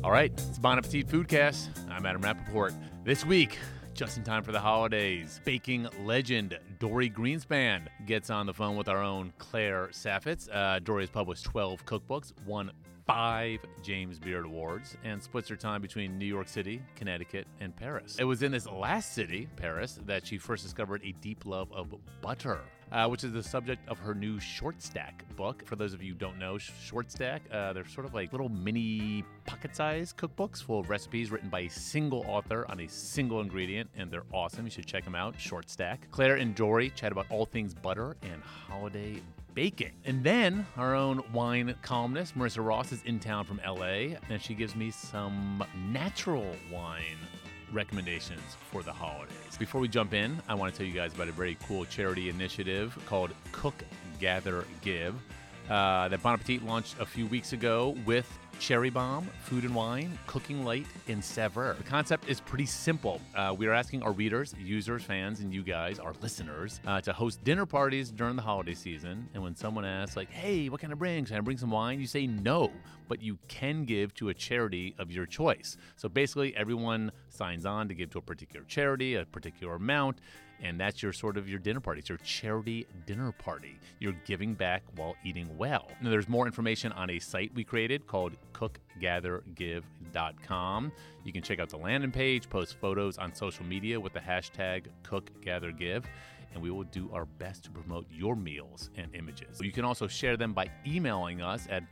All right, it's Bon Appetit Foodcast. I'm Adam Rappaport. This week, just in time for the holidays, baking legend Dorie Greenspan gets on the phone with our own Claire Saffitz. Dorie has published 12 cookbooks, won 5 James Beard Awards, and splits her time between New York City, Connecticut, and Paris. It was in this last city, Paris, that she first discovered a deep love of butter, which is the subject of her new Short Stack book. For those of you who don't know, Short Stack, they're sort of like little mini pocket-sized cookbooks full of recipes written by a single author on a single ingredient, and they're awesome. You should check them out, Short Stack. Claire and Dorie chat about all things butter and holiday baking. And then our own wine columnist, Marissa Ross, is in town from LA, and she gives me some natural wine recommendations for the holidays. Before we jump in, I want to tell you guys about a very cool charity initiative called Cook, Gather, Give that Bon Appetit launched a few weeks ago with Cherry Bombe, Food and Wine, Cooking Light, and Saveur. The concept is pretty simple. We are asking our readers, users, fans, and you guys, our listeners, to host dinner parties during the holiday season. And when someone asks, like, hey, what can I bring? Can I bring some wine? You say no, but you can give to a charity of your choice. So basically, everyone signs on to give to a particular charity, a particular amount, and that's your sort of your dinner party. It's your charity dinner party. You're giving back while eating well. Now, there's more information on a site we created called cookgathergive.com. You can check out the landing page, post photos on social media with the hashtag cookgathergive, and we will do our best to promote your meals and images. You can also share them by emailing us at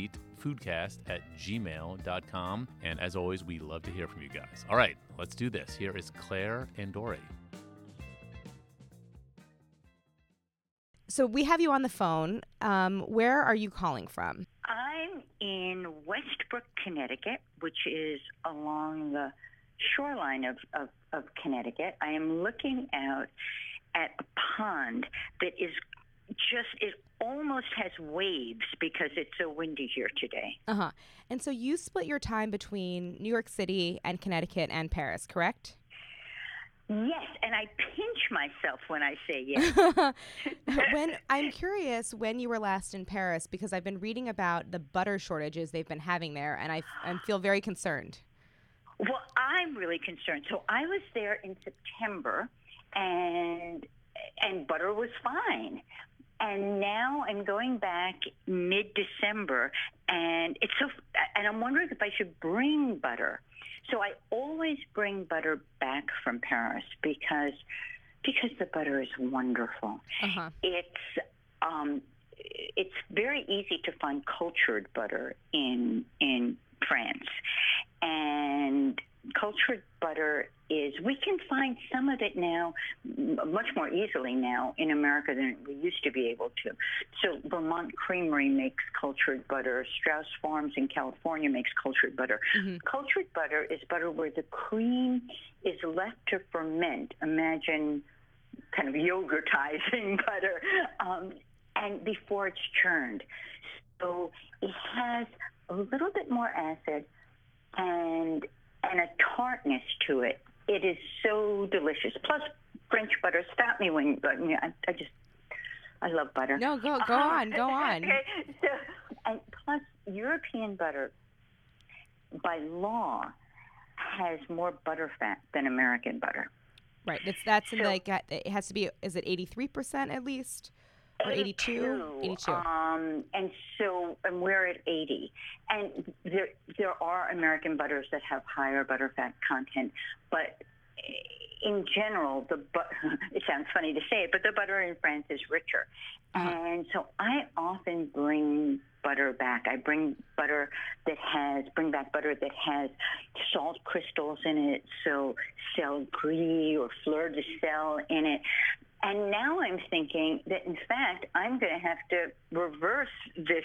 bonappetitfoodcast@gmail.com. And as always, we love to hear from you guys. All right, let's do this. Here is Claire and Dorie. So we have you on the phone. Where are you calling from? I'm in Westbrook, Connecticut, which is along the shoreline of Connecticut. I am looking out at a pond that is it almost has waves because it's so windy here today. Uh-huh. And so you split your time between New York City and Connecticut and Paris, correct? Yes, and I pinch myself when I say yes. I'm curious when you were last in Paris, because I've been reading about the butter shortages they've been having there, and I feel very concerned. Well, I'm really concerned. So I was there in September, and butter was fine. And now I'm going back mid-December, and I'm wondering if I should bring butter. So I always bring butter back from Paris because the butter is wonderful. Uh-huh. It's very easy to find cultured butter in France, and cultured butter we can find some of it now much more easily now in America than we used to be able to. So Vermont Creamery makes cultured butter. Strauss Farms in California makes cultured butter. Mm-hmm. Cultured butter is butter where the cream is left to ferment. Imagine kind of yogurtizing butter, and before it's churned. So it has a little bit more acid and a tartness to it. It is so delicious. Plus, French butter. Stop me when I love butter. No, go on. Okay. So, and plus, European butter, by law, has more butter fat than American butter. Right. It has to be. Is it 83% at least? Or 82? 82. And we're at 80. And there are American butters that have higher butter fat content, but in general, it sounds funny to say it, but the butter in France is richer. Uh-huh. And so I often bring butter back. I bring back butter that has salt crystals in it, so sel gris or fleur de sel in it. And now I'm thinking that, in fact, I'm going to have to reverse this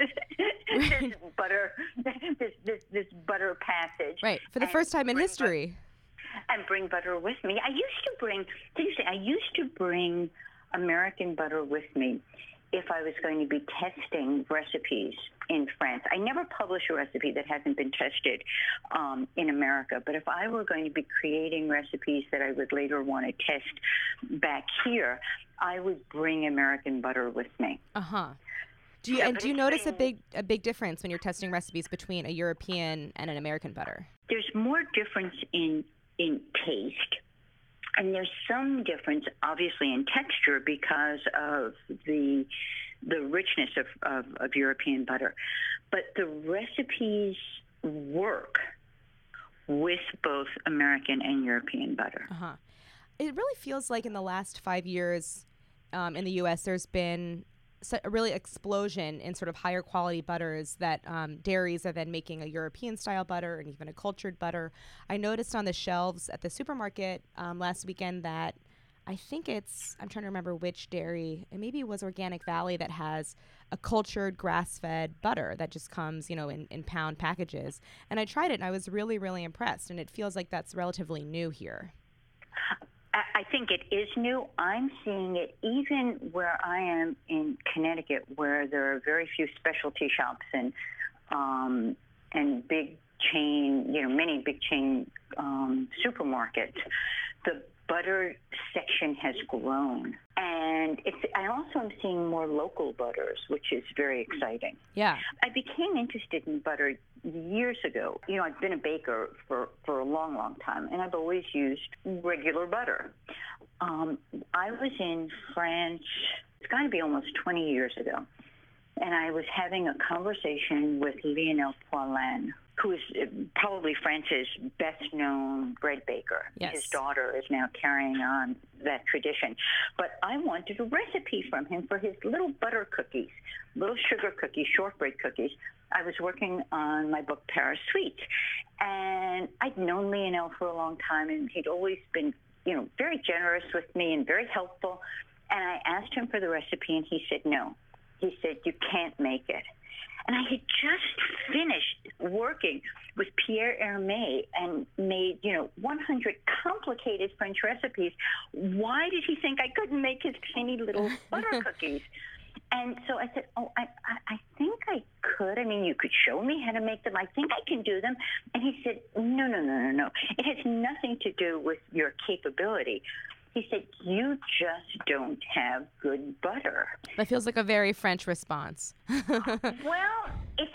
this butter passage. Right, for the first time in history. And bring butter with me. I used to bring American butter with me if I was going to be testing recipes in France. I never publish a recipe that hasn't been tested in America, but if I were going to be creating recipes that I would later want to test back here, I would bring American butter with me. Uh-huh. Do you notice a big difference when you're testing recipes between a European and an American butter? There's more difference in taste, and there's some difference, obviously, in texture because of the richness of European butter. But the recipes work with both American and European butter. Uh-huh. It really feels like in the last 5 years in the U.S., there's been a really explosion in sort of higher quality butters that dairies are then making a European style butter and even a cultured butter. I noticed on the shelves at the supermarket last weekend that I'm trying to remember which dairy, and maybe it was Organic Valley, that has a cultured grass-fed butter that just comes, in pound packages. And I tried it and I was really, really impressed. And it feels like that's relatively new here. I think it is new. I'm seeing it even where I am in Connecticut, where there are very few specialty shops and big chain, many big chain supermarkets. The butter section has grown, and I also am seeing more local butters, which is very exciting. Yeah, I became interested in butter years ago. I've been a baker for a long, long time, and I've always used regular butter. I was in France, it's got to be almost 20 years ago, and I was having a conversation with Lionel Poilâne, who is probably France's best-known bread baker. Yes. His daughter is now carrying on that tradition. But I wanted a recipe from him for his little butter cookies, little sugar cookies, shortbread cookies. I was working on my book, Paris Sweets, and I'd known Lionel for a long time, and he'd always been, very generous with me and very helpful. And I asked him for the recipe, and he said no. He said, you can't make it. And I had just finished working with Pierre Hermé and made, 100 complicated French recipes. Why did he think I couldn't make his tiny little butter cookies? And so I said, I think I could. I mean, you could show me how to make them. I think I can do them. And he said, no. It has nothing to do with your capability. He said, you just don't have good butter. That feels like a very French response. Well,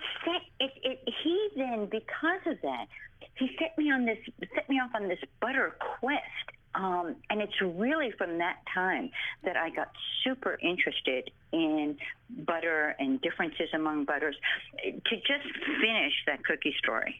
he then, because of that, he set me off on this butter quest. And it's really from that time that I got super interested in butter and differences among butters. To just finish that cookie story,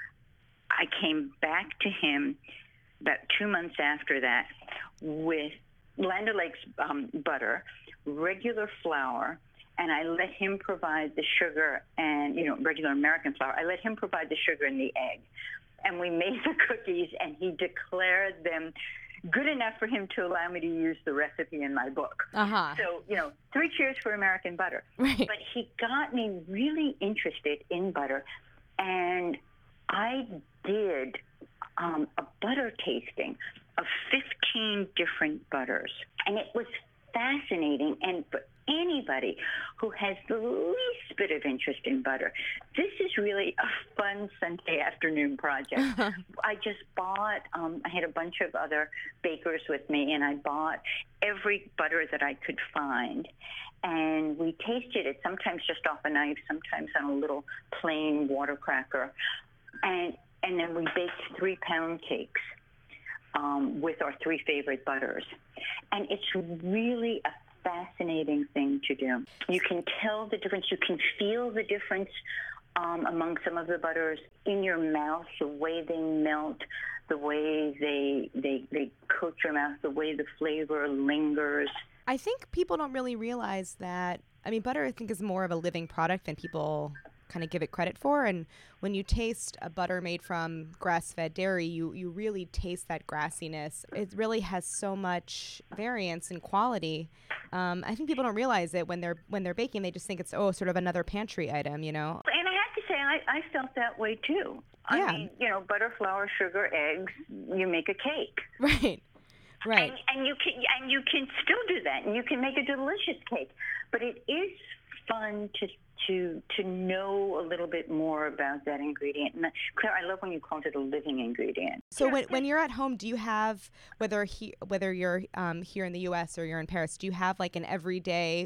I came back to him about 2 months after that with Land O'Lakes butter, regular flour, and I let him provide the sugar and, regular American flour. I let him provide the sugar and the egg. And we made the cookies, and he declared them good enough for him to allow me to use the recipe in my book. Uh-huh. So, 3 cheers for American butter. Right. But he got me really interested in butter, and I did a butter tasting of 15 different butters. And it was fascinating. And for anybody who has the least bit of interest in butter, this is really a fun Sunday afternoon project. I just bought, I had a bunch of other bakers with me, and I bought every butter that I could find. And we tasted it, sometimes just off a knife, sometimes on a little plain water cracker. And then we baked 3-pound cakes with our 3 favorite butters. And it's really a fascinating thing to do. You can tell the difference. You can feel the difference among some of the butters in your mouth, the way they melt, the way they coat your mouth, the way the flavor lingers. I think people don't really realize that. I mean, butter, I think, is more of a living product than people kind of give it credit for. And when you taste a butter made from grass-fed dairy, you really taste that grassiness. It really has so much variance in quality. I think people don't realize it when they're baking. They just think it's sort of another pantry item, And I have to say, I felt that way too. Yeah. I mean, butter, flour, sugar, eggs. You make a cake. Right. Right. And you can still do that, and you can make a delicious cake. But it is fun to know a little bit more about that ingredient. And Claire, I love when you called it a living ingredient. So when you're at home, do you have, whether you're here in the U.S. or you're in Paris, do you have like an everyday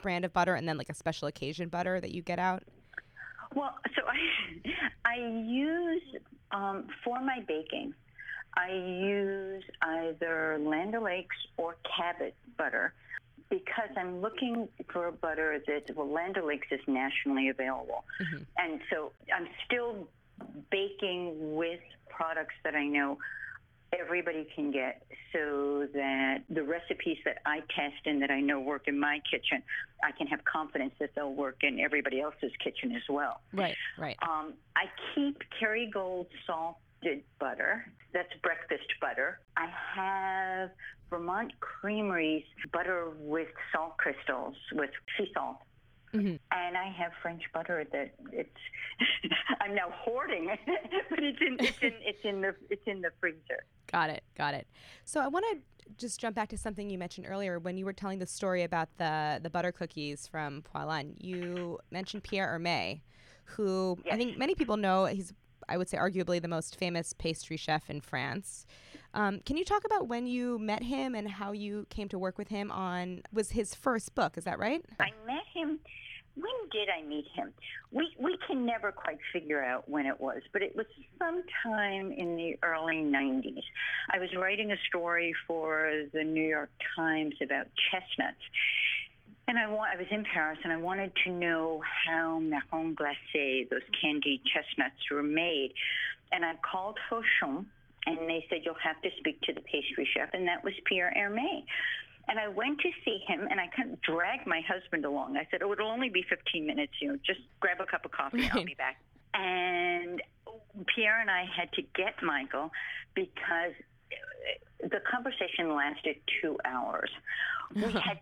brand of butter and then like a special occasion butter that you get out? Well, so I use, for my baking, I use either Land O'Lakes or Cabot butter because I'm looking for a butter that, Land O'Lakes is nationally available. Mm-hmm. And so I'm still baking with products that I know everybody can get, so that the recipes that I test and that I know work in my kitchen, I can have confidence that they'll work in everybody else's kitchen as well. Right. I keep Kerrygold salted butter. That's breakfast butter. I have Vermont Creamery's butter with salt crystals, with sea salt. Mm-hmm. And I have French butter that I'm now hoarding, but it's in the freezer. Got it. So I want to just jump back to something you mentioned earlier when you were telling the story about the butter cookies from Poilâne. You mentioned Pierre Hermé, who yes. I think many people know. He's, I would say, arguably the most famous pastry chef in France. Can you talk about when you met him and how you came to work with him on, was his first book, is that right? I met him. When did I meet him? We can never quite figure out when it was, but it was sometime in the early 90s. I was writing a story for the New York Times about chestnuts, and I was in Paris, and I wanted to know how marron glacé, those candied chestnuts, were made. And I called Fauchon, and they said, you'll have to speak to the pastry chef, and that was Pierre Hermé. And I went to see him, and I kind of dragged my husband along. I said, it'll only be 15 minutes, just grab a cup of coffee and I'll be back. And Pierre and I had to get Michael because the conversation lasted 2 hours. We had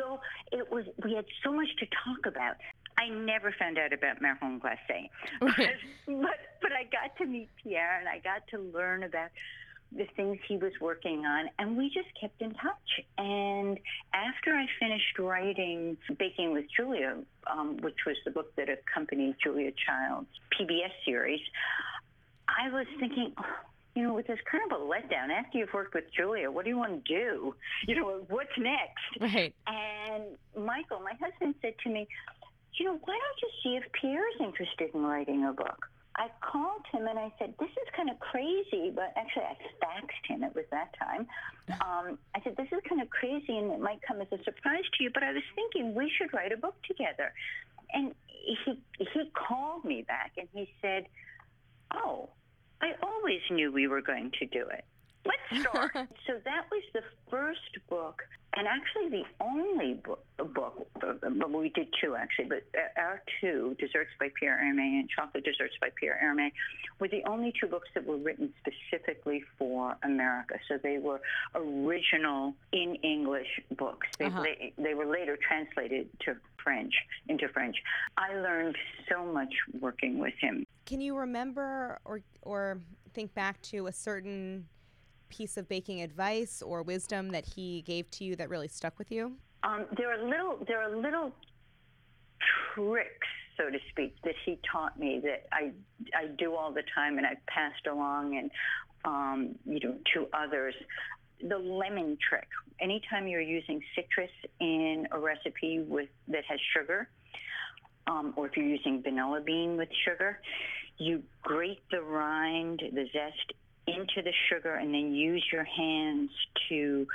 so much to talk about. I never found out about marron glacé. But I got to meet Pierre, and I got to learn about the things he was working on, and we just kept in touch. And after I finished writing Baking with Julia, which was the book that accompanied Julia Child's PBS series, I was thinking, it was kind of a letdown. After you've worked with Julia, what do you want to do? What's next? Right. And Michael, my husband, said to me, why don't you see if Pierre's interested in writing a book? I called him and I said, this is kind of crazy, but actually I faxed him. It was that time. I said, this is kind of crazy and it might come as a surprise to you, but I was thinking we should write a book together. And he called me back and he said, oh, I always knew we were going to do it. Let's start. So that was the first book, and actually the only book, well, we did two actually, but our two, Desserts by Pierre Hermé and Chocolate Desserts by Pierre Hermé, were the only two books that were written specifically for America. So they were original in English books. They were later translated into French. I learned so much working with him. Can you remember or think back to a certain piece of baking advice or wisdom that he gave to you that really stuck with you? There are little tricks, so to speak, that he taught me that I do all the time, and I've passed along and to others. The lemon trick. Anytime you're using citrus in a recipe that has sugar, or if you're using vanilla bean with sugar, you grate the rind, the zest, into the sugar, and then use your hands to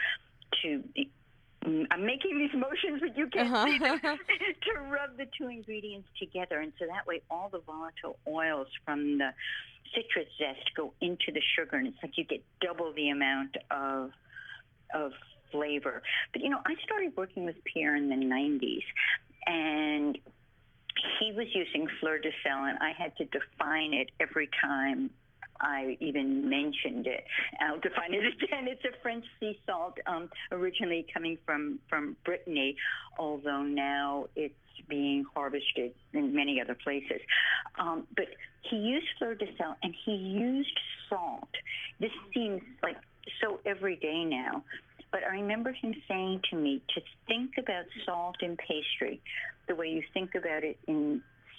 I'm making these motions, but you can't see them, to rub the two ingredients together. And so that way all the volatile oils from the citrus zest go into the sugar, and it's like you get double the amount of flavor. But, I started working with Pierre in the 90s, and he was using fleur de sel, and I had to define it every time I even mentioned it. I'll define it again. It's a French sea salt, originally coming from Brittany, although now it's being harvested in many other places. But he used fleur de sel, and he used salt. This seems like so everyday now, but I remember him saying to me to think about salt in pastry the way you think about it in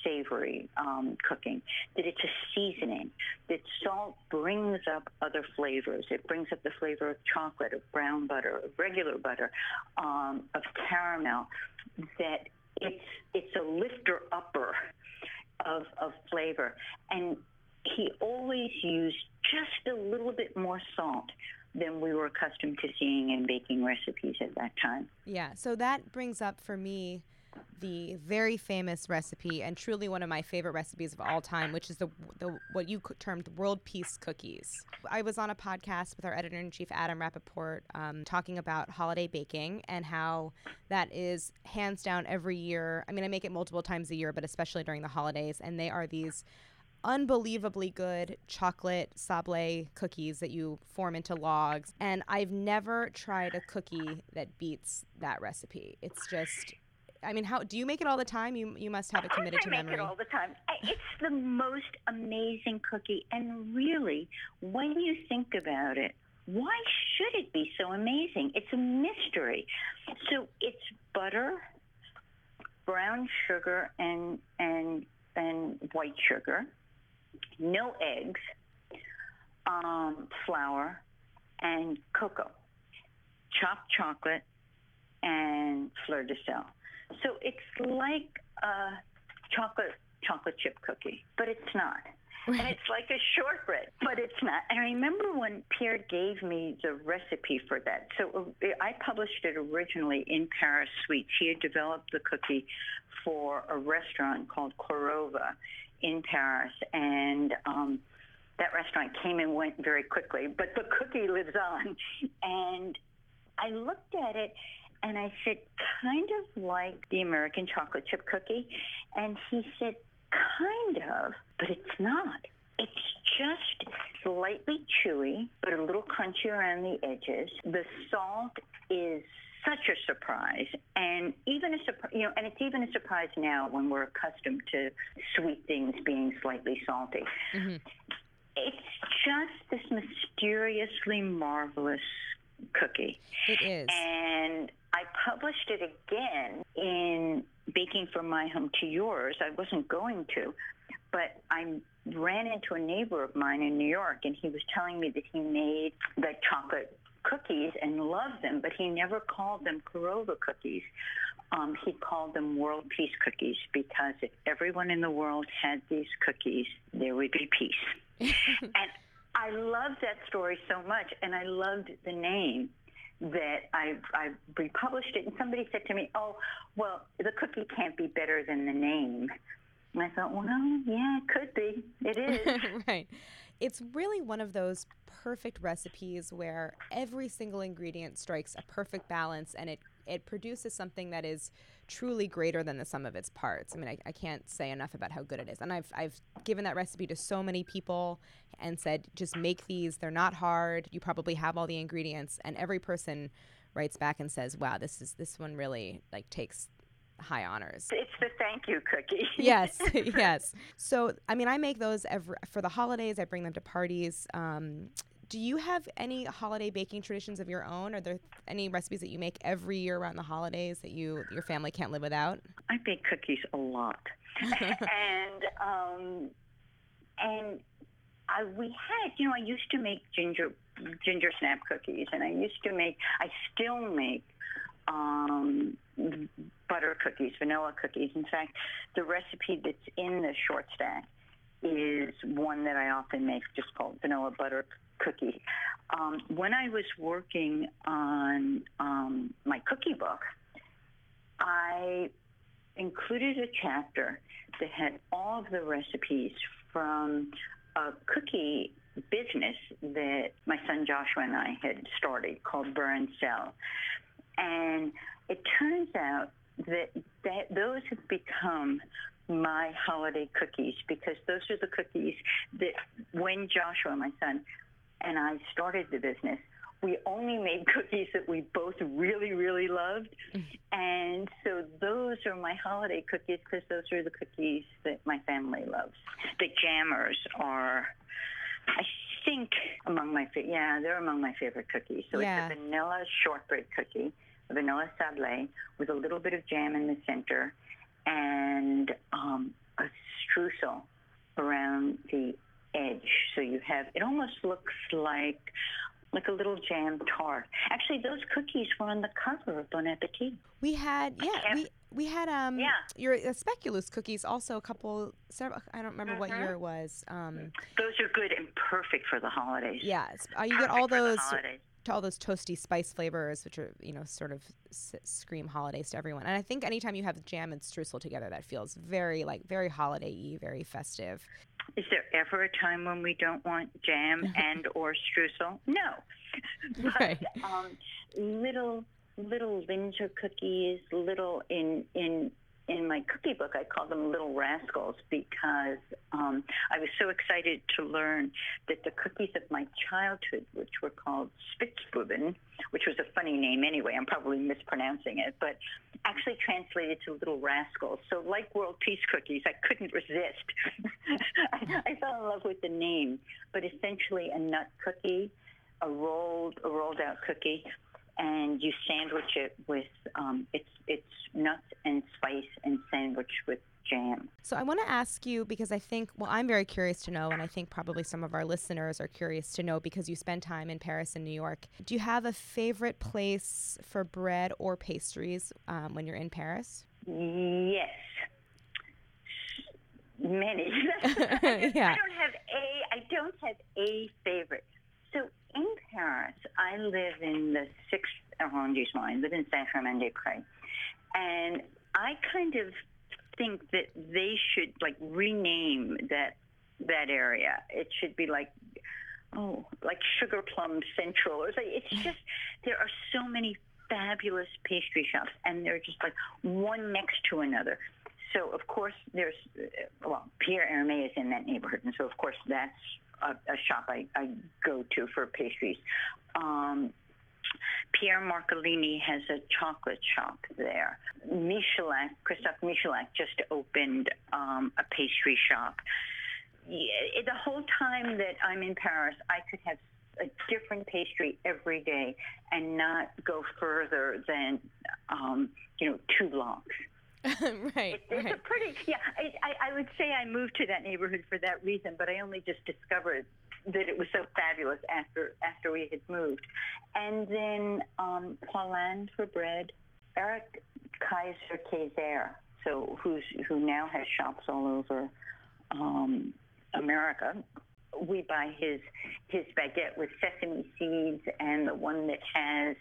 savory cooking, that it's a seasoning, that salt brings up other flavors. It brings up the flavor of chocolate, of brown butter, of regular butter, of caramel, that it's a lifter-upper of flavor. And he always used just a little bit more salt than we were accustomed to seeing in baking recipes at that time. Yeah, so that brings up for me the very famous recipe and truly one of my favorite recipes of all time, which is the what you termed world peace cookies. I was on a podcast with our editor-in-chief, Adam Rappaport, talking about holiday baking and how that is hands down every year. I mean, I make it multiple times a year, but especially during the holidays, and they are these unbelievably good chocolate sablé cookies that you form into logs. And I've never tried a cookie that beats that recipe. It's just, I mean, how do you make it all the time? You must have it committed to memory. I make it all the time. It's the most amazing cookie. And really, when you think about it, why should it be so amazing? It's a mystery. So it's butter, brown sugar, and white sugar, no eggs, flour, and cocoa, chopped chocolate, and fleur de sel. So it's like a chocolate chip cookie, but it's not. And it's like a shortbread, but it's not. And I remember when Pierre gave me the recipe for that. So I published it originally in Paris Sweets. He had developed the cookie for a restaurant called Corova in Paris, and that restaurant came and went very quickly, but the cookie lives on. And I looked at it, and I said, kind of like the American chocolate chip cookie. And he said, kind of, but it's not. It's just slightly chewy, but a little crunchy around the edges. The salt is such a surprise, and even and it's even a surprise now when we're accustomed to sweet things being slightly salty. Mm-hmm. It's just this mysteriously marvelous cookie. It is. And I published it again in Baking from My Home to Yours. I wasn't going to, but I ran into a neighbor of mine in New York, and he was telling me that he made the chocolate cookies and loved them, but he never called them Corova cookies. He called them world peace cookies, because if everyone in the world had these cookies, there would be peace. And I loved that story so much, and I loved the name, that I republished it, and somebody said to me, oh, well, the cookie can't be better than the name. And I thought, well, yeah, it could be. It is. Right. It's really one of those perfect recipes where every single ingredient strikes a perfect balance, and it produces something that is truly greater than the sum of its parts. I mean, I can't say enough about how good it is. And I've given that recipe to so many people and said, just make these. They're not hard. You probably have all the ingredients. And every person writes back and says, wow, this one really takes high honors. It's the thank you cookie. Yes, yes. So, I mean, I make those for the holidays. I bring them to parties. Do you have any holiday baking traditions of your own? Are there any recipes that you make every year around the holidays that your family can't live without? I bake cookies a lot, we had, I used to make ginger snap cookies, and I still make butter cookies, vanilla cookies. In fact, the recipe that's in the short stack is one that I often make, just called vanilla butter cookie. When I was working on my cookie book, I included a chapter that had all of the recipes from a cookie business that my son Joshua and I had started called Burr and Sell. And it turns out that those have become my holiday cookies, because those are the cookies that when Joshua, my son, and I started the business, we only made cookies that we both really, really loved. And so those are my holiday cookies, because those are the cookies that my family loves. The jammers are, I think, they're among my favorite cookies. So yeah. It's a vanilla shortbread cookie, a vanilla sablé with a little bit of jam in the center, and a have, it almost looks like a little jam tart. Actually, those cookies were on the cover of Bon Appetit. We had, we had your speculoos cookies also several, I don't remember what year it was. Those are good and perfect for the holidays. Yeah, you get all those toasty spice flavors, which are, sort of scream holidays to everyone. And I think anytime you have jam and streusel together, that feels very holiday-y, very festive. Is there ever a time when we don't want jam and or streusel? No. But, right. Little Linzer cookies, little in my cookie book, I call them Little Rascals because I was so excited to learn that the cookies of my childhood, which were called Spitzbuben, which was a funny name anyway, I'm probably mispronouncing it, but actually translated to Little Rascals. So like World Peace Cookies, I couldn't resist. I fell in love with the name, but essentially a nut cookie, a rolled out cookie, and you sandwich it with it's nuts and spice and sandwich with jam. So I want to ask you, because I think, I'm very curious to know, and I think probably some of our listeners are curious to know because you spend time in Paris and New York. Do you have a favorite place for bread or pastries when you're in Paris? Yes. Many. Yeah. I don't have a favorite. So in Paris, I live in the 6th arrondissement. I live in Saint-Germain-des-Prés. And I kind of think that they should rename that area. It should be like Sugar Plum Central, or it's just there are so many fabulous pastry shops, and they're just one next to another. So of course there's Pierre Hermé is in that neighborhood, and so of course that's a shop I go to for pastries. Pierre Marcolini has a chocolate shop there. Christophe Michelak just opened a pastry shop. The whole time that I'm in Paris, I could have a different pastry every day and not go further than 2 blocks. Right. It's a pretty, I would say I moved to that neighborhood for that reason, but I only just discovered that it was so fabulous after we had moved. And then Poilâne for bread, Eric Kaiser Kayser, who now has shops all over America. We buy his baguette with sesame seeds, and the one that has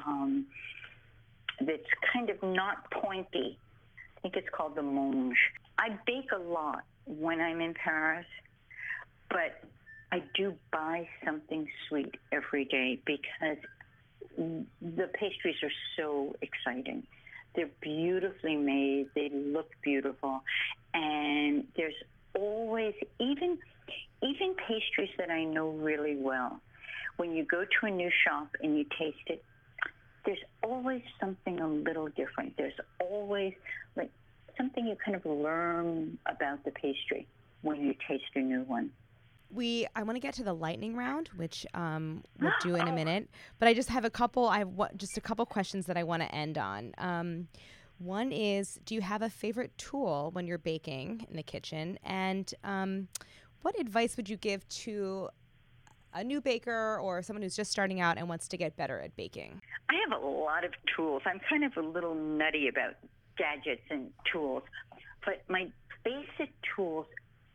that's kind of not pointy. I think it's called the Monge. I bake a lot when I'm in Paris, but I do buy something sweet every day because the pastries are so exciting. They're beautifully made. They look beautiful. And there's always, even pastries that I know really well, when you go to a new shop and you taste it, there's always something a little different. There's always something you kind of learn about the pastry when you taste a new one. I want to get to the lightning round, which we'll do in a minute. But I just have a couple questions that I want to end on. One is, do you have a favorite tool when you're baking in the kitchen? And what advice would you give to a new baker or someone who's just starting out and wants to get better at baking? I have a lot of tools. I'm kind of a little nutty about gadgets and tools, but my basic tools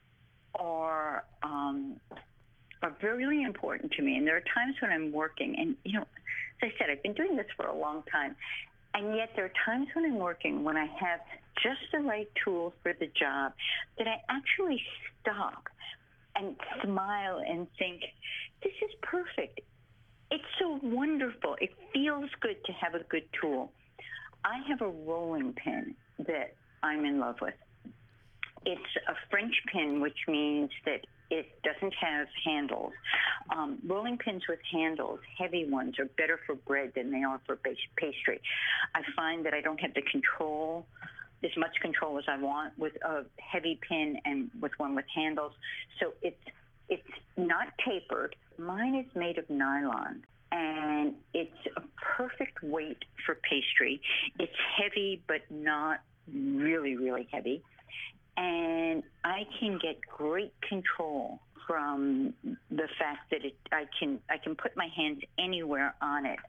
are really important to me. And there are times when I'm working, and as I said, I've been doing this for a long time, and yet there are times when I'm working when I have just the right tools for the job that I actually stop and smile and think, this is perfect. It's so wonderful. It feels good to have a good tool. I have a rolling pin that I'm in love with. It's a French pin, which means that it doesn't have handles. Rolling pins with handles, heavy ones, are better for bread than they are for pastry. I find that I don't have as much control as I want with a heavy pin and with one with handles. So it's not tapered. Mine is made of nylon, and it's a perfect weight for pastry. It's heavy, but not really, really heavy. And I can get great control from the fact that I can put my hands anywhere on it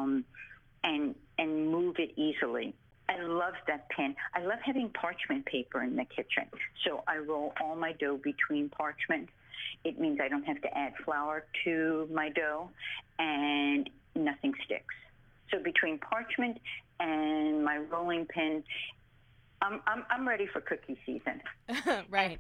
and move it easily. I love that pen. I love having parchment paper in the kitchen. So I roll all my dough between parchment. It means I don't have to add flour to my dough, and nothing sticks. So between parchment and my rolling pin, I'm ready for cookie season. Right.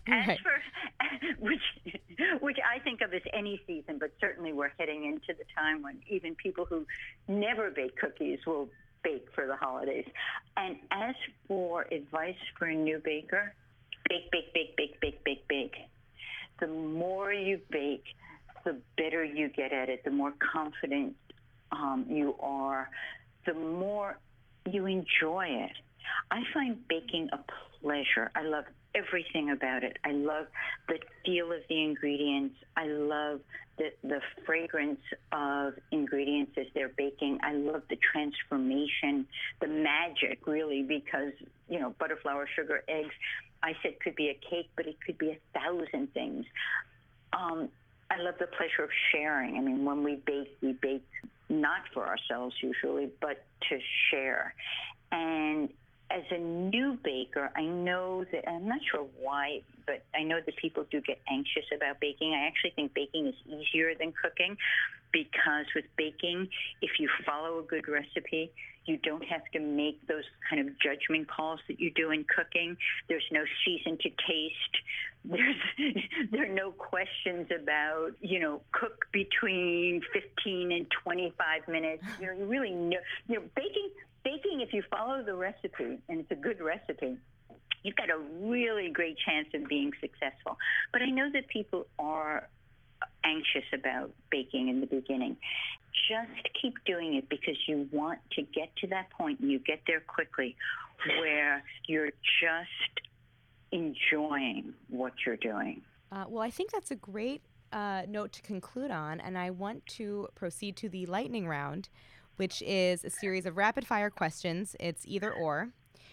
Which I think of as any season, but certainly we're heading into the time when even people who never bake cookies will bake for the holidays. And as for advice for a new baker, bake, bake, bake, bake, bake, bake, bake. The more you bake, the better you get at it, the more confident you are, the more you enjoy it. I find baking a pleasure. I love everything about it. I love the feel of the ingredients. I love the fragrance of ingredients as they're baking. I love the transformation, the magic, really, because, butter, flour, sugar, eggs, I said could be a cake, but it could be 1,000 things. I love the pleasure of sharing. I mean, when we bake not for ourselves usually, but to share. And as a new baker, I know that, I'm not sure why, but I know that people do get anxious about baking. I actually think baking is easier than cooking, because with baking, if you follow a good recipe, you don't have to make those kind of judgment calls that you do in cooking. There's no season to taste. There are no questions about, cook between 15 and 25 minutes. You really know, baking, if you follow the recipe, and it's a good recipe, you've got a really great chance of being successful. But I know that people are anxious about baking in the beginning. Just keep doing it, because you want to get to that point, and you get there quickly, where you're just enjoying what you're doing. Well, I think that's a great note to conclude on, and I want to proceed to the lightning round, which is a series of rapid-fire questions. It's either or.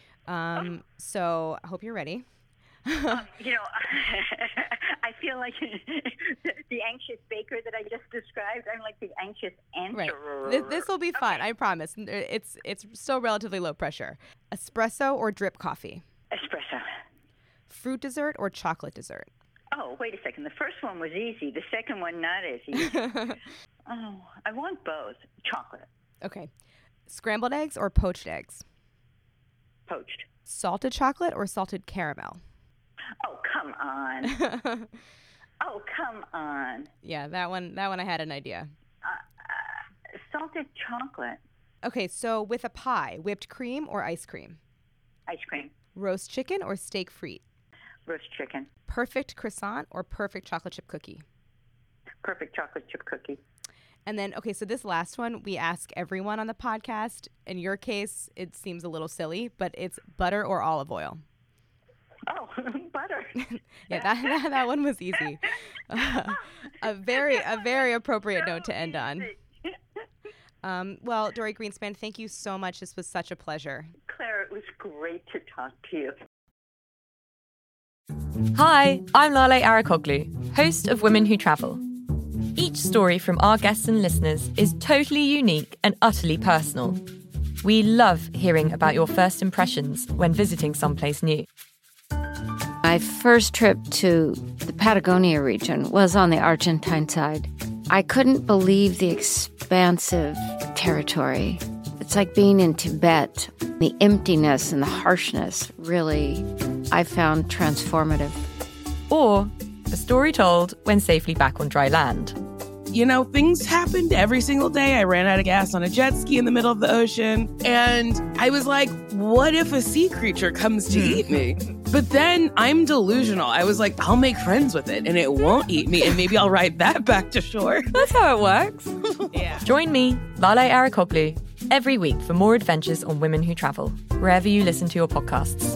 So I hope you're ready. I feel like the anxious baker that I just described. I'm like the anxious answerer. Right. This will be fun, I promise. It's still relatively low pressure. Espresso or drip coffee? Espresso. Fruit dessert or chocolate dessert? Oh, wait a second. The first one was easy. The second one, not as easy. I want both. Chocolate. Okay. Scrambled eggs or poached eggs? Poached. Salted chocolate or salted caramel? Oh, come on. Oh, come on. Yeah, that one I had an idea. Salted chocolate. Okay, so with a pie, whipped cream or ice cream? Ice cream. Roast chicken or steak frite? Roast chicken. Perfect croissant or perfect chocolate chip cookie? Perfect chocolate chip cookie. And then, okay, so this last one, we ask everyone on the podcast. In your case, it seems a little silly, but it's butter or olive oil? Oh, butter. Yeah, that one was easy. A very appropriate note to end on. Well, Dorie Greenspan, thank you so much. This was such a pleasure. Claire, it was great to talk to you. Hi, I'm Lale Arakoglu, host of Women Who Travel. Each story from our guests and listeners is totally unique and utterly personal. We love hearing about your first impressions when visiting someplace new. My first trip to the Patagonia region was on the Argentine side. I couldn't believe the expansive territory. It's like being in Tibet. The emptiness and the harshness really, I found transformative. Or a story told when safely back on dry land. Things happened every single day. I ran out of gas on a jet ski in the middle of the ocean. And I was like, what if a sea creature comes to eat me? But then I'm delusional. I was like, I'll make friends with it and it won't eat me. And maybe I'll ride that back to shore. That's how it works. Yeah. Join me, Lale Arakoglu, every week for more adventures on Women Who Travel, wherever you listen to your podcasts.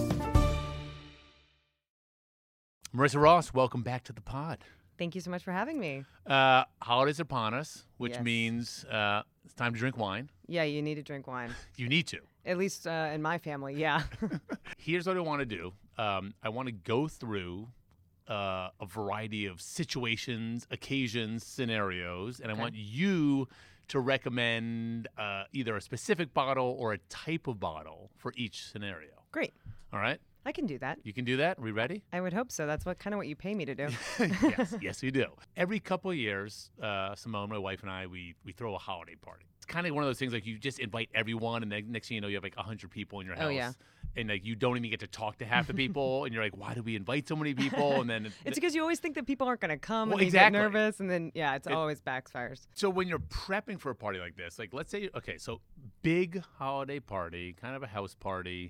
Marissa Ross, welcome back to the pod. Thank you so much for having me. Holidays are upon us, which Yes. means it's time to drink wine. Yeah, you need to drink wine. You need to. At least in my family, yeah. Here's what I want to do. I want to go through a variety of situations, occasions, scenarios, and I want you to recommend either a specific bottle or a type of bottle for each scenario. Great. All right? I can do that. You can do that? Are we ready? I would hope so. That's kind of what you pay me to do. Yes, we do. Every couple of years, Simone, my wife, and I, we throw a holiday party. It's kind of one of those things like you just invite everyone, and then next thing you know, you have like 100 people in your house. Oh, yeah. And like you don't even get to talk to half the people, and you're like, why do we invite so many people? And then It's because you always think that people aren't going to come, Well, and you exactly. get nervous, and then it always backfires. So when you're prepping for a party like this, like let's say, okay, so big holiday party, kind of a house party.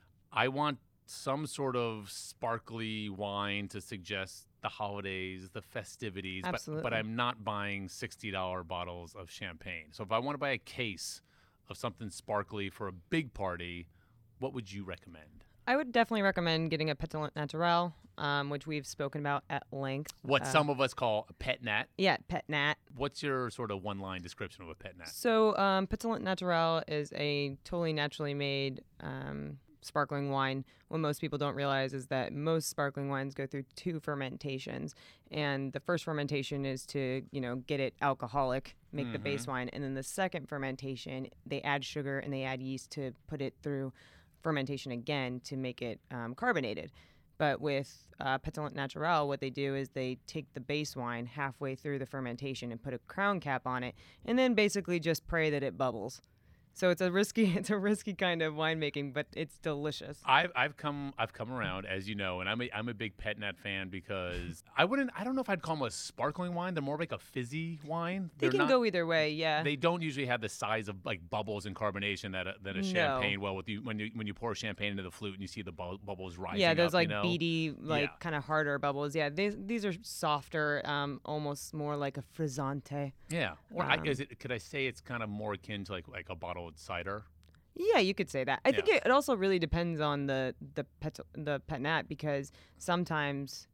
I want some sort of sparkly wine to suggest the holidays, the festivities, Absolutely. but I'm not buying $60 bottles of champagne. So if I want to buy a case of something sparkly for a big party, what would you recommend? I would definitely recommend getting a Pétillant Naturel, which we've spoken about at length. What some of us call a pet nat. Yeah, Pet Nat. What's your sort of one-line description of a pet nat? So, Pétillant Naturel is a totally naturally made sparkling wine. What most people don't realize is that most sparkling wines go through 2 fermentations, and the first fermentation is to get it alcoholic, make the base wine, and then the second fermentation they add sugar and they add yeast to put it through fermentation again to make it carbonated. But with Pétillant Naturel, what they do is they take the base wine halfway through the fermentation and put a crown cap on it, and then basically just pray that it bubbles. So it's a risky kind of winemaking, but it's delicious. I've come around, as you know, and I'm a big Pet Nat fan because I don't know if I'd call them a sparkling wine. They're more like a fizzy wine. They can go either way, yeah. They don't usually have the size of like bubbles and carbonation that a champagne will. With you when you pour champagne into the flute and you see the bubbles rising. Yeah, those up, beady, kind of harder bubbles. Yeah, these are softer, almost more like a frizzante. Yeah, or could I say it's kind of more akin to like a bottled cider? Yeah, you could say that. I think it also really depends on the pet nat, because sometimes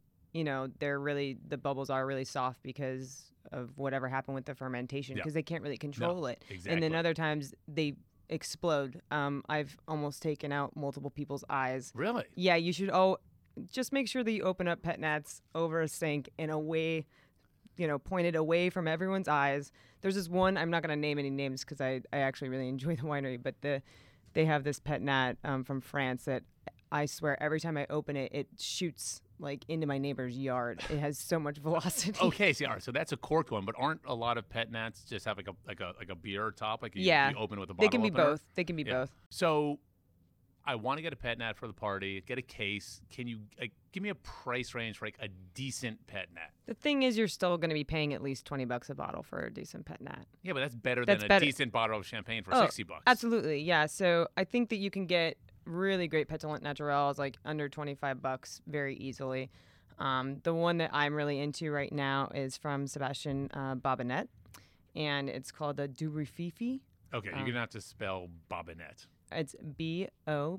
the bubbles are really soft because of whatever happened with the fermentation, because they can't really control it. Exactly. And then other times they explode. I've almost taken out multiple people's eyes. Really? Yeah, you should just make sure that you open up pet nats over a sink in a way, pointed away from everyone's eyes. There's this one, I'm not going to name any names because I actually really enjoy the winery, but they have this pet nat from France that I swear every time I open it, it shoots like into my neighbor's yard. It has so much velocity. Okay, so that's a corked one, but aren't a lot of pet nats just have like a beer top? Like you open it with a bottle They can be opener? both. They can be both. So I want to get a pet nat for the party, get a case. Can you give me a price range for like a decent pet nat? The thing is, you're still going to be paying at least $20 a bottle for a decent pet nat. Yeah, but that's better than a decent bottle of champagne for $60. Absolutely, yeah. So I think that you can get really great Pétillant Naturels like under $25 very easily. The one that I'm really into right now is from Sébastien Babinet, and it's called the Du Rififi. Okay, you're gonna have to spell Babinet. It's Bobinet.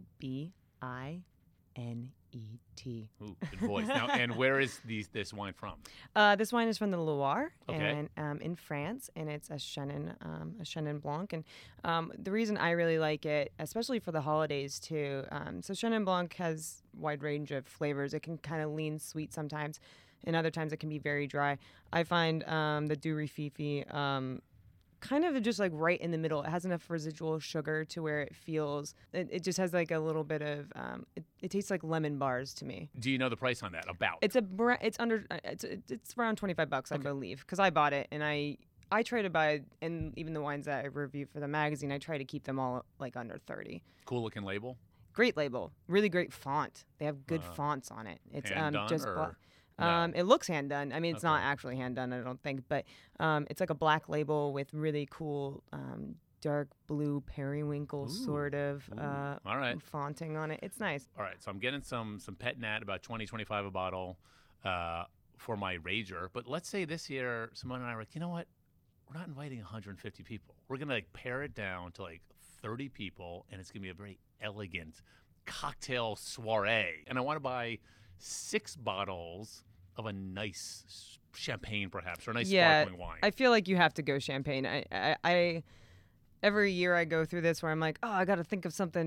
Ooh, good voice. Now, and where is this wine from? This wine is from the Loire, Okay. and in France, and it's a Chenin Blanc. And the reason I really like it, especially for the holidays too, so Chenin Blanc has a wide range of flavors. It can kind of lean sweet sometimes, and other times it can be very dry. I find the Du Rififi kind of just like right in the middle. It has enough residual sugar to where it feels, it just has like a little bit of, it tastes like lemon bars to me. Do you know the price on that? About? It's around $25, I believe, because I bought it, and I try to buy, and even the wines that I review for the magazine, I try to keep them all like under 30. Cool looking label. Great label, really great font. They have good fonts on it. It's hand done just or black. no? It looks hand done. I mean, it's not actually hand done, I don't think, but it's like a black label with really cool dark blue periwinkle sort of All right. fonting on it. It's nice. All right, so I'm getting some pet nat, about $20-25 a bottle for my rager. But let's say this year, Simone and I were like, you know what? We're not inviting 150 people. We're going to like pare it down to like 30 people, and it's going to be a very elegant cocktail soiree. And I want to buy 6 bottles of a nice champagne, perhaps, or a nice sparkling wine. I feel like you have to go champagne. I every year I go through this where I'm like, oh, I got to think of something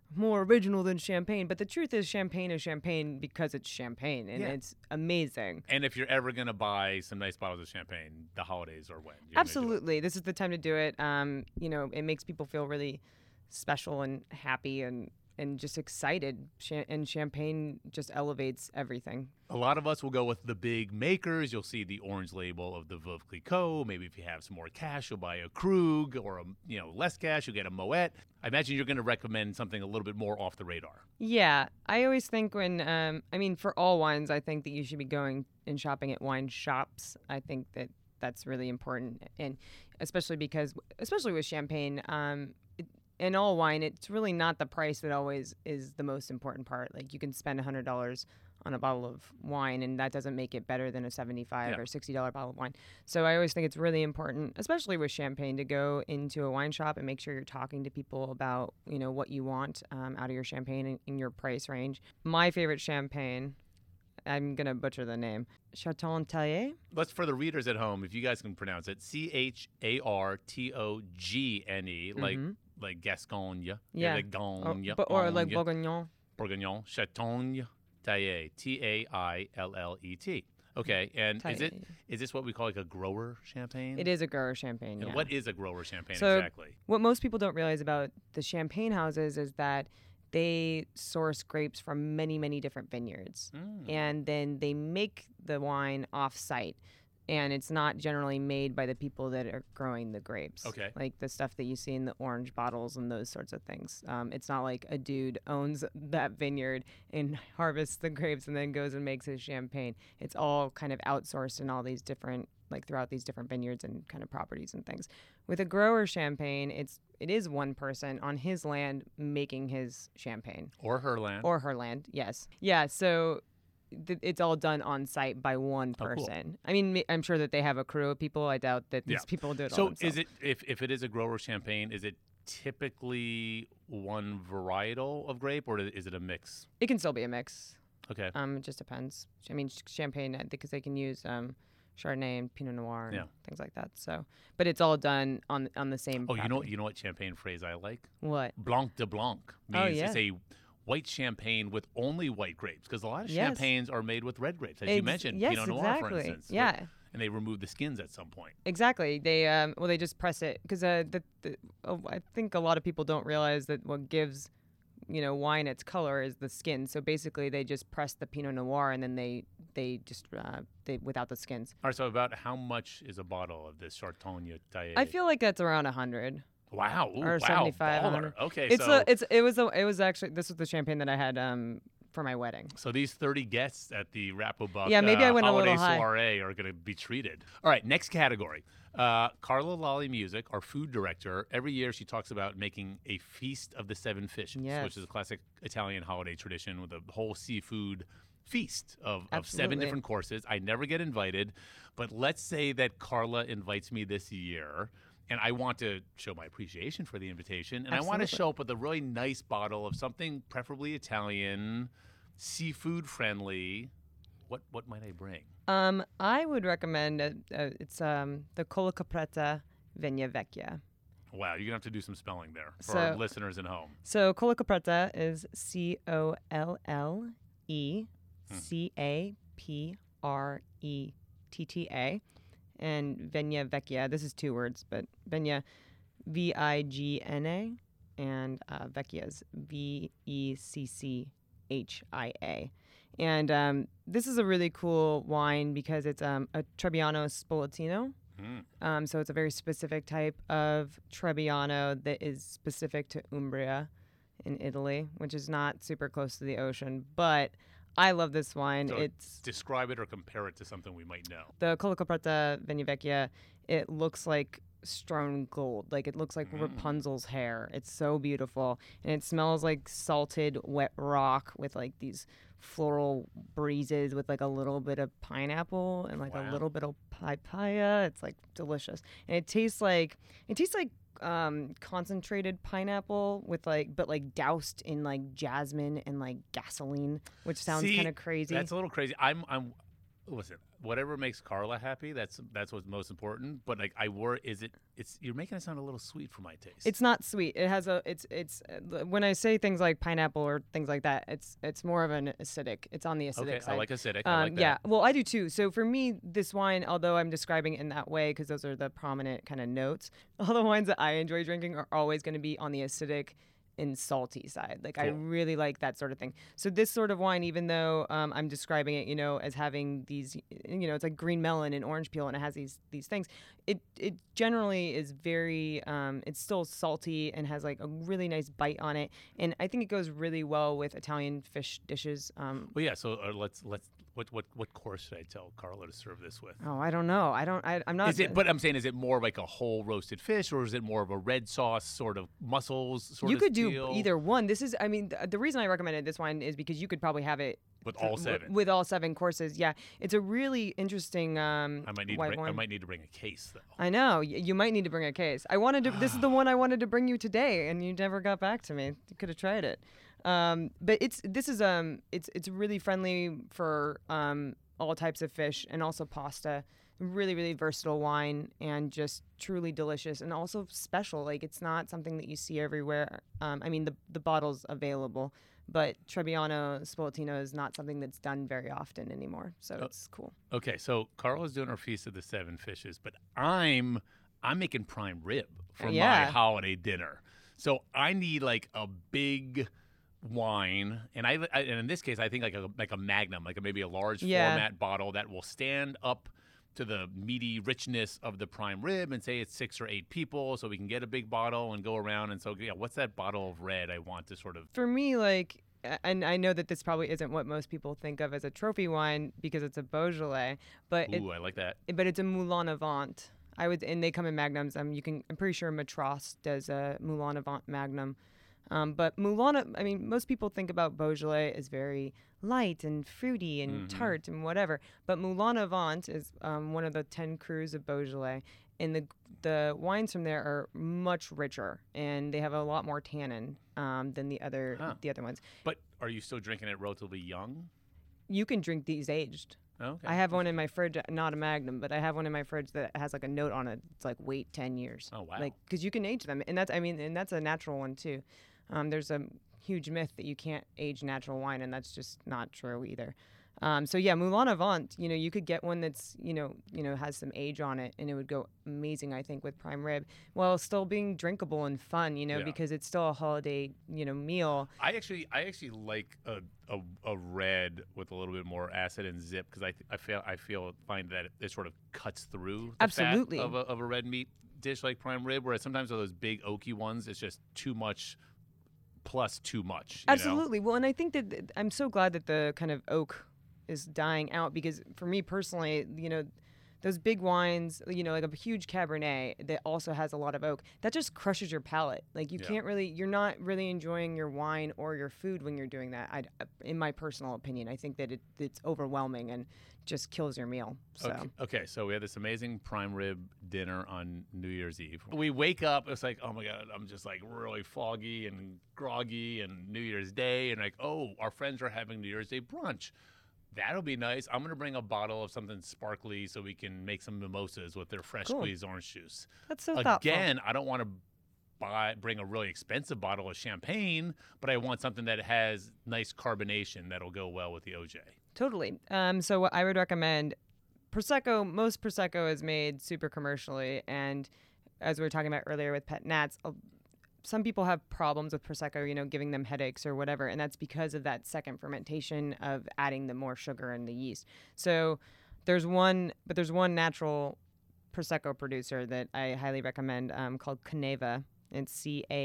more original than champagne. But the truth is champagne because it's champagne, and it's amazing. And if you're ever going to buy some nice bottles of champagne, the holidays are when. Absolutely. This is the time to do it. It makes people feel really special and happy and just excited. And champagne just elevates everything. A lot of us will go with the big makers. You'll see the orange label of the Veuve Clicquot. Maybe if you have some more cash, you'll buy a Krug, or less cash, you'll get a Moet. I imagine you're going to recommend something a little bit more off the radar. Yeah, I always think for all wines, I think that you should be going and shopping at wine shops. I think that's really important, and especially with champagne. In all wine, it's really not the price that always is the most important part. Like, you can spend $100 on a bottle of wine, and that doesn't make it better than a $75 or $60 bottle of wine. So I always think it's really important, especially with champagne, to go into a wine shop and make sure you're talking to people about what you want out of your champagne in your price range. My favorite champagne, I'm going to butcher the name, Chartrogné Taillé. Let's, for the readers at home, if you guys can pronounce it, Chartogne, like Gascogne. Yeah. Gagne, or like Bourguignon. Bourguignon. Chartrogné Taillé. Taillet. Okay, and is this what we call like a grower champagne? It is a grower champagne, And what is a grower champagne exactly? What most people don't realize about the champagne houses is that they source grapes from many, many different vineyards. And then they make the wine off-site. And it's not generally made by the people that are growing the grapes. Okay. Like the stuff that you see in the orange bottles and those sorts of things. It's not like a dude owns that vineyard and harvests the grapes and then goes and makes his champagne. It's all kind of outsourced in all these different, like throughout these different vineyards and kind of properties and things. With a grower champagne, it is one person on his land making his champagne. Or her land. Yes. Yeah, so it's all done on site by one person. Cool. I mean, I'm sure that they have a crew of people. I doubt that these people do it all themselves. So is it, if it is a grower champagne, is it typically one varietal of grape, or is it a mix? It can still be a mix. Okay. It just depends. I mean, champagne, because they can use Chardonnay and Pinot Noir and things like that. So, but it's all done on the same property. You know what champagne phrase I like? What? Blanc de Blanc means it's a white champagne with only white grapes, because a lot of champagnes are made with red grapes, as you mentioned, Pinot Noir, for instance. Yeah. And they remove the skins at some point. Exactly. They they just press it, because I think a lot of people don't realize that what gives wine its color is the skin. So basically, they just press the Pinot Noir and then they just without the skins. All right. So about how much is a bottle of this Chartrogné Taillé? I feel like that's around 100. Wow. Ooh, or 75. 100. Okay. It was actually, this was the champagne that I had for my wedding. So these 30 guests at the Rapobuck maybe I went holiday a little high. soiree are going to be treated. All right, next category. Carla Lalli Music, our food director, every year she talks about making a Feast of the Seven Fishes, which is a classic Italian holiday tradition with a whole seafood feast of 7 different courses. I never get invited, but let's say that Carla invites me this year. And I want to show my appreciation for the invitation. And I want to show up with a really nice bottle of something preferably Italian, seafood friendly. What might I bring? I would recommend it's the Colla Capretta Vigna Vecchia. Wow, you're going to have to do some spelling there for our listeners at home. So Colla Capretta is COLLECAPRETTA. And Vigna Vecchia, this is 2 words, but Vigna, Vigna, and Vecchia is VECCHIA. And this is a really cool wine because it's a Trebbiano Spolotino. So it's a very specific type of Trebbiano that is specific to Umbria in Italy, which is not super close to the ocean, but I love this wine. So describe it or compare it to something we might know. The Colla Capretta Vigna Vecchia, it looks like strewn gold. Like, it looks like Rapunzel's hair. It's so beautiful. And it smells like salted wet rock with like these floral breezes with like a little bit of pineapple and like a little bit of papaya. It's like delicious. And it tastes like concentrated pineapple with but doused in like jasmine and like gasoline, which sounds kind of crazy. That's a little crazy. I'm listen, whatever makes Carla happy, that's what's most important. But like, you're making it sound a little sweet for my taste. It's not sweet. It has it's when I say things like pineapple or things like that, it's more of an acidic. It's on the acidic side. I like acidic. I like that. Yeah, well, I do too. So for me, this wine, although I'm describing it in that way because those are the prominent kind of notes, all the wines that I enjoy drinking are always going to be on the acidic and salty side. Like, cool. I really like that sort of thing. So this sort of wine, even though I'm describing it, as having these, it's like green melon and orange peel, and it has these things. It generally is very, it's still salty and has like a really nice bite on it, and I think it goes really well with Italian fish dishes. Well, yeah. So let's. What course should I tell Carla to serve this with? Oh, I don't know. I'm not. But I'm saying, is it more like a whole roasted fish, or is it more of a red sauce sort of mussels? You could do either one. This is, the reason I recommended this wine is because you could probably have it with all seven. With all 7 courses, yeah. It's a really interesting. I might need to bring a case though. I know you might need to bring a case. This is the one I wanted to bring you today, and you never got back to me. You could have tried it. But it's really friendly for all types of fish and also pasta. Really, really versatile wine and just truly delicious and also special. Like, it's not something that you see everywhere. The bottle's available, but Trebbiano Spoletino is not something that's done very often anymore. So it's cool. Okay, so Carla's doing her Feast of the 7 Fishes, but I'm making prime rib for my holiday dinner. So I need like a big wine, and and in this case I think like a magnum, like maybe a large format bottle that will stand up to the meaty richness of the prime rib, and say it's 6 or 8 people, so we can get a big bottle and go around. And so what's that bottle of red I want to sort of, for me, like, and I know that this probably isn't what most people think of as a trophy wine because it's a Beaujolais, but I like that. But it's a Moulin Avant. And they come in magnums. I'm pretty sure Matras does a Moulin Avant magnum. But Moulin, most people think about Beaujolais as very light and fruity and tart and whatever. But Moulin Avant is one of the 10 crus of Beaujolais, and the wines from there are much richer, and they have a lot more tannin than the other ones. But are you still drinking it relatively young? You can drink these aged. Okay. I have one in my fridge, not a Magnum, but I have one in my fridge that has like a note on it. It's like wait 10 years. Oh wow! Like, because you can age them, and that's a natural one too. There's a huge myth that you can't age natural wine, and that's just not true either. Moulin Avant, you could get one that's, has some age on it, and it would go amazing, I think, with prime rib, while still being drinkable and fun, because it's still a holiday, meal. I actually like a red with a little bit more acid and zip, because I find that it sort of cuts through the Absolutely. fat of a red meat dish like prime rib, whereas sometimes with those big oaky ones, it's just too much plus too much. Absolutely. Well, and I think that I'm so glad that the kind of oak is dying out, because for me personally, those big wines, like a huge Cabernet that also has a lot of oak, that just crushes your palate. Like, you're not really enjoying your wine or your food when you're doing that. In my personal opinion, I think that it's overwhelming and just kills your meal. So. Okay, so we had this amazing prime rib dinner on New Year's Eve. We wake up, it's like, oh my God, I'm just like really foggy and groggy, and New Year's Day, and like, oh, our friends are having New Year's Day brunch. That'll be nice. I'm going to bring a bottle of something sparkly so we can make some mimosas with their fresh squeezed orange juice. That's so thoughtful. Again, I don't want to bring a really expensive bottle of champagne, but I want something that has nice carbonation that'll go well with the OJ. Totally. So what I would recommend, Prosecco, most Prosecco is made super commercially, and as we were talking about earlier with pet nats, some people have problems with Prosecco, giving them headaches or whatever, and that's because of that second fermentation of adding the more sugar and the yeast. So there's one natural Prosecco producer that I highly recommend called Caneva. It's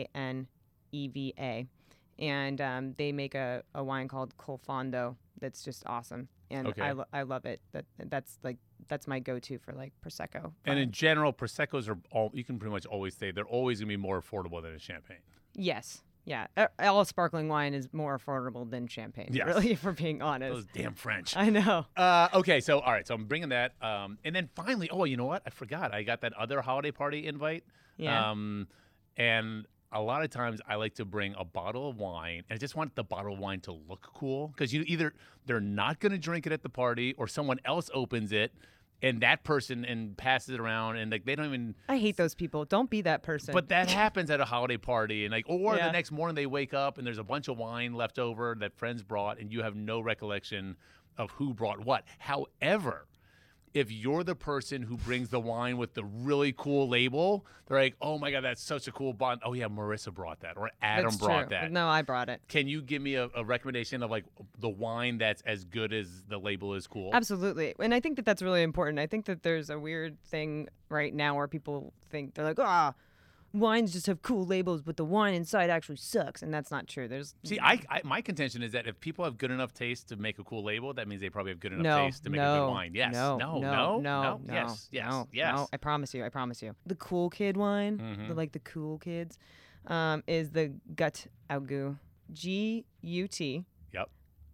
Caneva, and they make a wine called Col Fondo that's just awesome, and I love it. That's my go-to for like Prosecco. And in general, Proseccos you can pretty much always say they're always gonna be more affordable than a champagne. Yes. Yeah. All sparkling wine is more affordable than champagne. Yes. Really, if we're being honest. Those damn French. I know. Okay. So, all right. So I'm bringing that. And then finally, you know what? I forgot. I got that other holiday party invite. Yeah. And a lot of times I like to bring a bottle of wine, and I just want the bottle of wine to look cool because either they're not going to drink it at the party or someone else opens it and that person and passes it around and like they don't even. I hate those people. Don't be that person. But that happens at a holiday party, and the next morning they wake up and there's a bunch of wine left over that friends brought, and you have no recollection of who brought what. However, if you're the person who brings the wine with the really cool label, they're like, oh my God, that's such a cool bond. Oh yeah, Marissa brought that, or Adam brought that. No, I brought it. Can you give me a recommendation of like the wine that's as good as the label is cool? Absolutely. And I think that that's really important. I think that there's a weird thing right now where people think they're like, wines just have cool labels, but the wine inside actually sucks, and that's not true. My contention is that if people have good enough taste to make a cool label, that means they probably have good enough taste to make a good wine. Yes. No. Yes. I promise you. The cool kid wine, the cool kids, is the Gut Augu. G-U-T. Yep.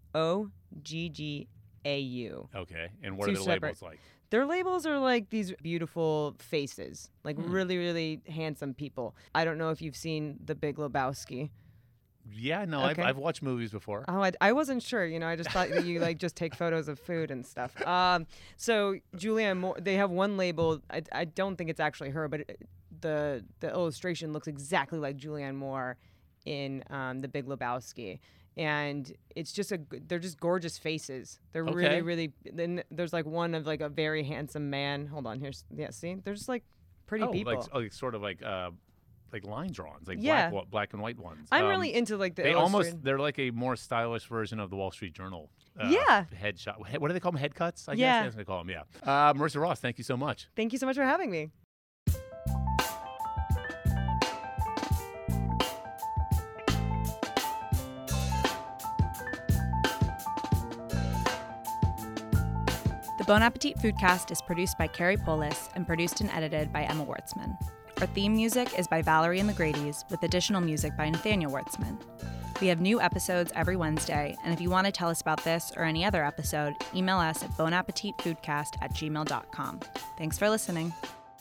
O-G-G-A-U. Okay. And what are the labels like? Their labels are like these beautiful faces, like really, really handsome people. I don't know if you've seen The Big Lebowski. Yeah, no, okay. I've watched movies before. Oh, I wasn't sure. I just thought that you just take photos of food and stuff. So Julianne Moore, they have one label. I don't think it's actually her, but the illustration looks exactly like Julianne Moore in The Big Lebowski. And it's just they're just gorgeous faces. They're really, really. Then there's one of a very handsome man. Hold on, see, they're just pretty people. Sort of like line drawings, black and white ones. I'm really into the. They're like a more stylish version of the Wall Street Journal. Headshot. What do they call them? Head cuts? I guess that's what they call them. Yeah. Marissa Ross, thank you so much. Thank you so much for having me. The Bon Appetit Foodcast is produced by Carrie Polis and produced and edited by Emma Wartzman. Our theme music is by Valerie and the Grady's, with additional music by Nathaniel Wartzman. We have new episodes every Wednesday, and if you want to tell us about this or any other episode, email us at bonappetitfoodcast@gmail.com. Thanks for listening.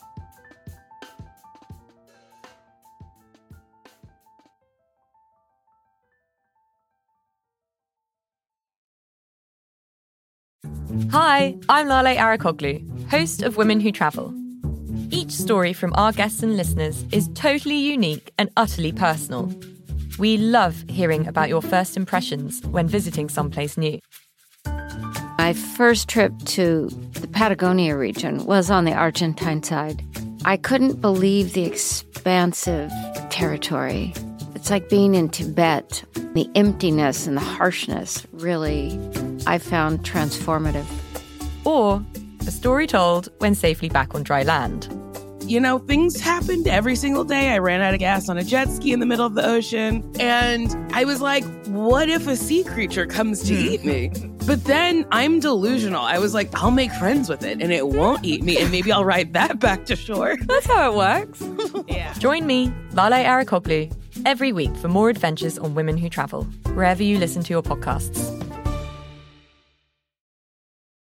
Hi, I'm Lale Arikoglu, host of Women Who Travel. Each story from our guests and listeners is totally unique and utterly personal. We love hearing about your first impressions when visiting someplace new. My first trip to the Patagonia region was on the Argentine side. I couldn't believe the expansive territory. It's like being in Tibet. The emptiness and the harshness really, I found transformative. Or a story told when safely back on dry land. Things happened every single day. I ran out of gas on a jet ski in the middle of the ocean. And I was like, what if a sea creature comes to eat me? But then I'm delusional. I was like, I'll make friends with it and it won't eat me. And maybe I'll ride that back to shore. That's how it works. Yeah. Join me, Lale Arikoglu, every week for more adventures on Women Who Travel, wherever you listen to your podcasts.